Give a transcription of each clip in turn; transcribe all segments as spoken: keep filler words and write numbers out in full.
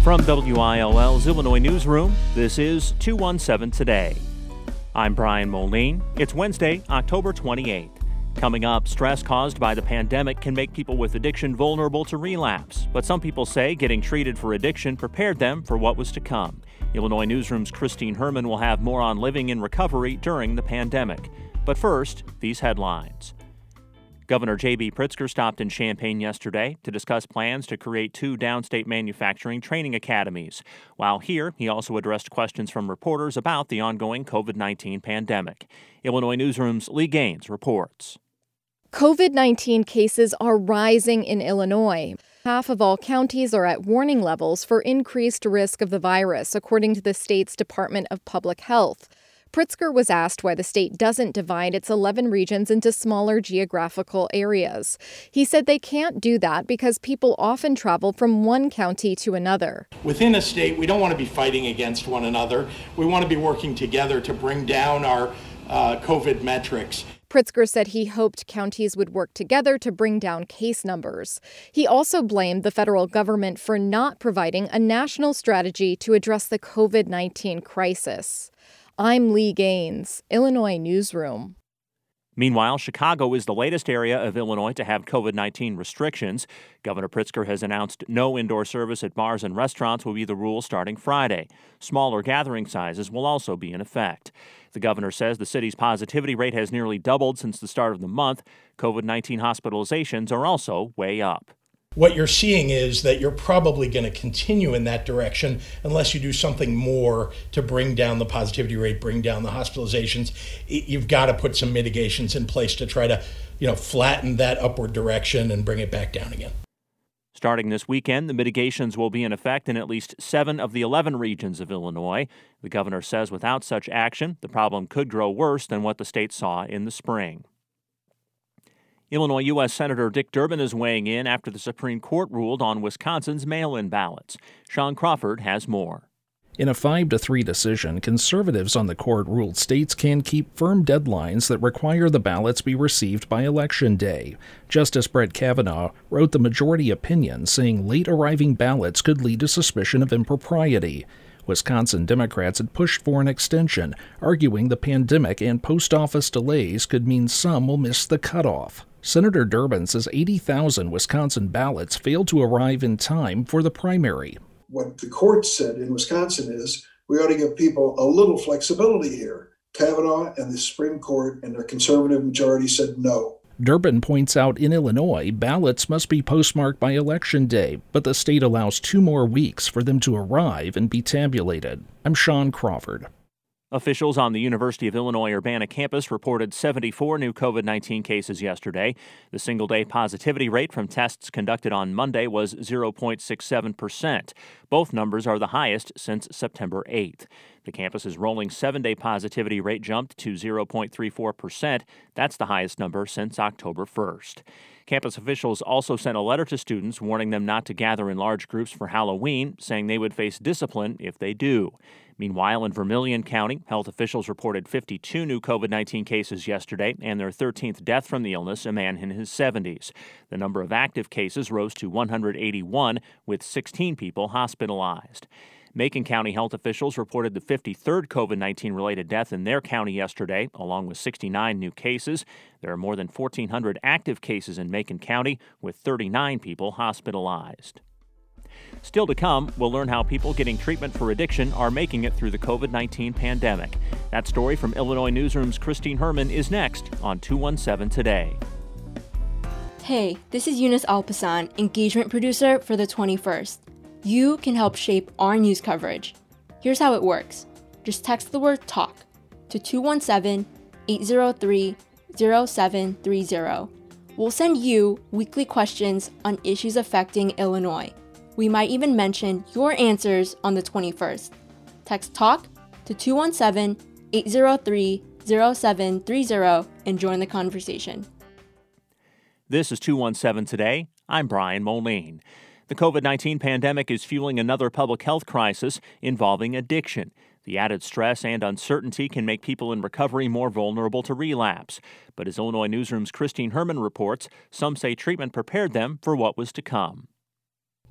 From W I L L's Illinois Newsroom, this is two one seven Today. I'm Brian Moline. It's Wednesday, October twenty-eighth. Coming up, stress caused by the pandemic can make people with addiction vulnerable to relapse. But some people say getting treated for addiction prepared them for what was to come. Illinois Newsroom's Christine Herman will have more on living in recovery during the pandemic. But first, these headlines. Governor J B Pritzker stopped in Champaign yesterday to discuss plans to create two downstate manufacturing training academies. While here, he also addressed questions from reporters about the ongoing covid nineteen pandemic. Illinois Newsroom's Lee Gaines reports. covid nineteen cases are rising in Illinois. Half of all counties are at warning levels for increased risk of the virus, according to the state's Department of Public Health. Pritzker was asked why the state doesn't divide its eleven regions into smaller geographical areas. He said they can't do that because people often travel from one county to another. Within a state, we don't want to be fighting against one another. We want to be working together to bring down our uh, COVID metrics. Pritzker said he hoped counties would work together to bring down case numbers. He also blamed the federal government for not providing a national strategy to address the covid nineteen crisis. I'm Lee Gaines, Illinois Newsroom. Meanwhile, Chicago is the latest area of Illinois to have covid nineteen restrictions. Governor Pritzker has announced no indoor service at bars and restaurants will be the rule starting Friday. Smaller gathering sizes will also be in effect. The governor says the city's positivity rate has nearly doubled since the start of the month. covid nineteen hospitalizations are also way up. What you're seeing is that you're probably going to continue in that direction unless you do something more to bring down the positivity rate, bring down the hospitalizations. You've got to put some mitigations in place to try to, you know, flatten that upward direction and bring it back down again. Starting this weekend, the mitigations will be in effect in at least seven of the eleven regions of Illinois. The governor says without such action, the problem could grow worse than what the state saw in the spring. Illinois U S Senator Dick Durbin is weighing in after the Supreme Court ruled on Wisconsin's mail-in ballots. Sean Crawford has more. In a five to three decision, conservatives on the court ruled states can keep firm deadlines that require the ballots be received by Election Day. Justice Brett Kavanaugh wrote the majority opinion, saying late-arriving ballots could lead to suspicion of impropriety. Wisconsin Democrats had pushed for an extension, arguing the pandemic and post office delays could mean some will miss the cutoff. Senator Durbin says eighty thousand Wisconsin ballots failed to arrive in time for the primary. What the court said in Wisconsin is we ought to give people a little flexibility here. Kavanaugh and the Supreme Court and their conservative majority said no. Durbin points out in Illinois, ballots must be postmarked by Election Day, but the state allows two more weeks for them to arrive and be tabulated. I'm Sean Crawford. Officials on the University of Illinois Urbana campus reported seventy-four new covid nineteen cases yesterday. The single-day positivity rate from tests conducted on Monday was zero point six seven percent. Both numbers are the highest since September eighth. The campus's rolling seven-day positivity rate jumped to zero point three four percent. That's the highest number since October first. Campus officials also sent a letter to students warning them not to gather in large groups for Halloween, saying they would face discipline if they do. Meanwhile, in Vermilion County, health officials reported fifty-two new covid nineteen cases yesterday and their thirteenth death from the illness, a man in his seventies. The number of active cases rose to one hundred eighty-one, with sixteen people hospitalized. Macon County health officials reported the fifty-third covid nineteen related death in their county yesterday, along with sixty-nine new cases. There are more than fourteen hundred active cases in Macon County, with thirty-nine people hospitalized. Still to come, we'll learn how people getting treatment for addiction are making it through the covid nineteen pandemic. That story from Illinois Newsroom's Christine Herman is next on two one seven Today. Hey, this is Eunice Alpasan, engagement producer for the twenty-first. You can help shape our news coverage. Here's how it works. Just text the word TALK to two one seven, eight zero three, zero seven three zero. We'll send you weekly questions on issues affecting Illinois. We might even mention your answers on the twenty-first. Text TALK to two one seven, eight zero three, zero seven three zero and join the conversation. This is two one seven Today. I'm Brian Moline. The covid nineteen pandemic is fueling another public health crisis involving addiction. The added stress and uncertainty can make people in recovery more vulnerable to relapse. But as Illinois Newsroom's Christine Herman reports, some say treatment prepared them for what was to come.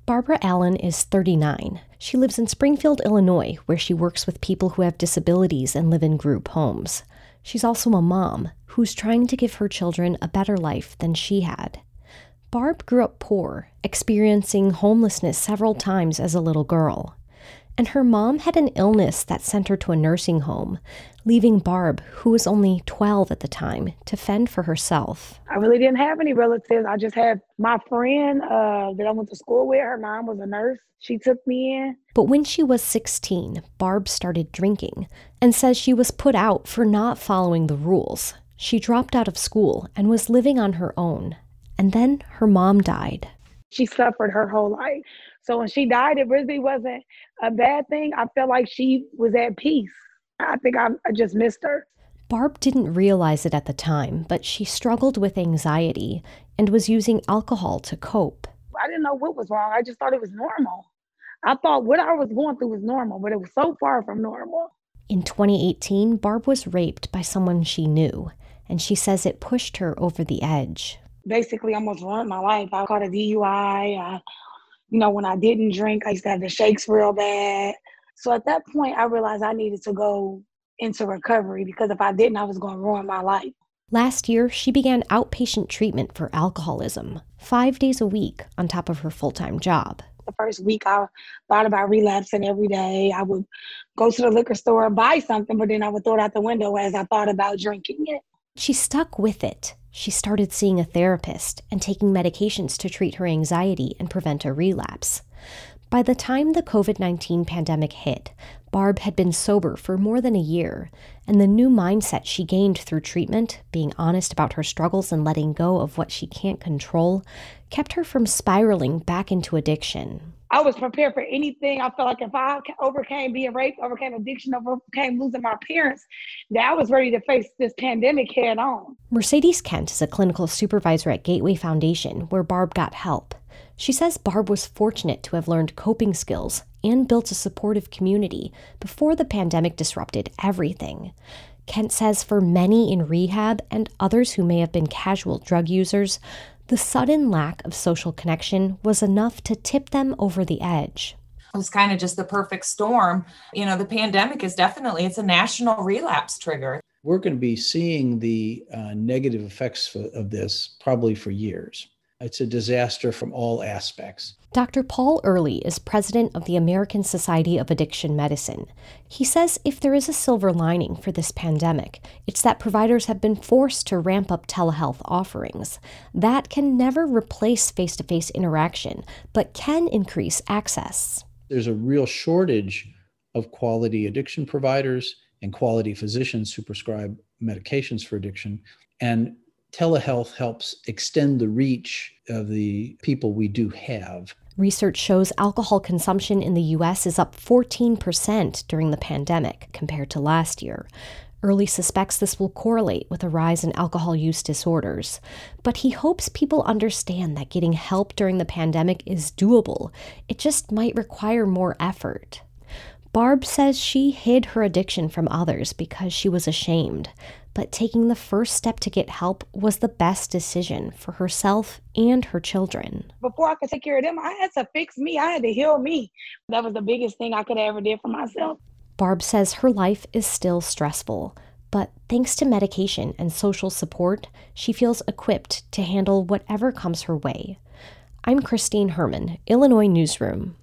Barbara Allen is thirty-nine. She lives in Springfield, Illinois, where she works with people who have disabilities and live in group homes. She's also a mom who's trying to give her children a better life than she had. Barb grew up poor, experiencing homelessness several times as a little girl. And her mom had an illness that sent her to a nursing home, leaving Barb, who was only twelve at the time, to fend for herself. I really didn't have any relatives. I just had my friend uh, that I went to school with. Her mom was a nurse. She took me in. But when she was sixteen, Barb started drinking and says she was put out for not following the rules. She dropped out of school and was living on her own. And then her mom died. She suffered her whole life. So when she died, it really wasn't a bad thing. I felt like she was at peace. I think I, I just missed her. Barb didn't realize it at the time, but she struggled with anxiety and was using alcohol to cope. I didn't know what was wrong. I just thought it was normal. I thought what I was going through was normal, but it was so far from normal. In twenty eighteen, Barb was raped by someone she knew, and she says it pushed her over the edge. Basically, almost ruined my life. I caught a D U I. I, you know, when I didn't drink, I used to have the shakes real bad. So at that point, I realized I needed to go into recovery because if I didn't, I was going to ruin my life. Last year, she began outpatient treatment for alcoholism, five days a week on top of her full-time job. The first week, I thought about relapsing every day. I would go to the liquor store, buy something, but then I would throw it out the window as I thought about drinking it. She stuck with it. She started seeing a therapist and taking medications to treat her anxiety and prevent a relapse. By the time the covid nineteen pandemic hit, Barb had been sober for more than a year, and the new mindset she gained through treatment, being honest about her struggles and letting go of what she can't control, kept her from spiraling back into addiction. I was prepared for anything. I felt like if I overcame being raped, overcame addiction, overcame losing my parents, that I was ready to face this pandemic head on. Mercedes Kent is a clinical supervisor at Gateway Foundation, where Barb got help. She says Barb was fortunate to have learned coping skills and built a supportive community before the pandemic disrupted everything. Kent says for many in rehab and others who may have been casual drug users, the sudden lack of social connection was enough to tip them over the edge. It was kind of just the perfect storm. You know, the pandemic is definitely, it's a national relapse trigger. We're going to be seeing the uh, negative effects of this probably for years. It's a disaster from all aspects. Doctor Paul Early is president of the American Society of Addiction Medicine. He says if there is a silver lining for this pandemic, it's that providers have been forced to ramp up telehealth offerings. That can never replace face-to-face interaction, but can increase access. There's a real shortage of quality addiction providers and quality physicians who prescribe medications for addiction. And telehealth helps extend the reach of the people we do have. Research shows alcohol consumption in the U S is up fourteen percent during the pandemic compared to last year. Early suspects this will correlate with a rise in alcohol use disorders. But he hopes people understand that getting help during the pandemic is doable. It just might require more effort. Barb says she hid her addiction from others because she was ashamed. But taking the first step to get help was the best decision for herself and her children. Before I could take care of them, I had to fix me. I had to heal me. That was the biggest thing I could have ever did for myself. Barb says her life is still stressful, but thanks to medication and social support, she feels equipped to handle whatever comes her way. I'm Christine Herman, Illinois Newsroom.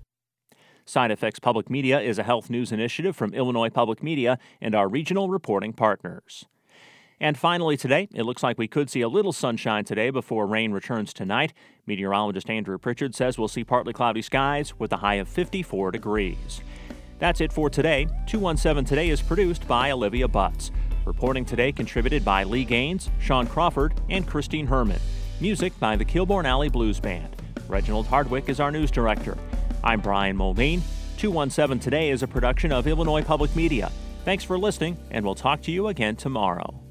Side Effects Public Media is a health news initiative from Illinois Public Media and our regional reporting partners. And finally today, it looks like we could see a little sunshine today before rain returns tonight. Meteorologist Andrew Pritchard says we'll see partly cloudy skies with a high of fifty-four degrees. That's it for today. two one seven Today is produced by Olivia Butts. Reporting today contributed by Lee Gaines, Sean Crawford, and Christine Herman. Music by the Kilbourne Alley Blues Band. Reginald Hardwick is our news director. I'm Brian Mulveen. two one seven Today is a production of Illinois Public Media. Thanks for listening, and we'll talk to you again tomorrow.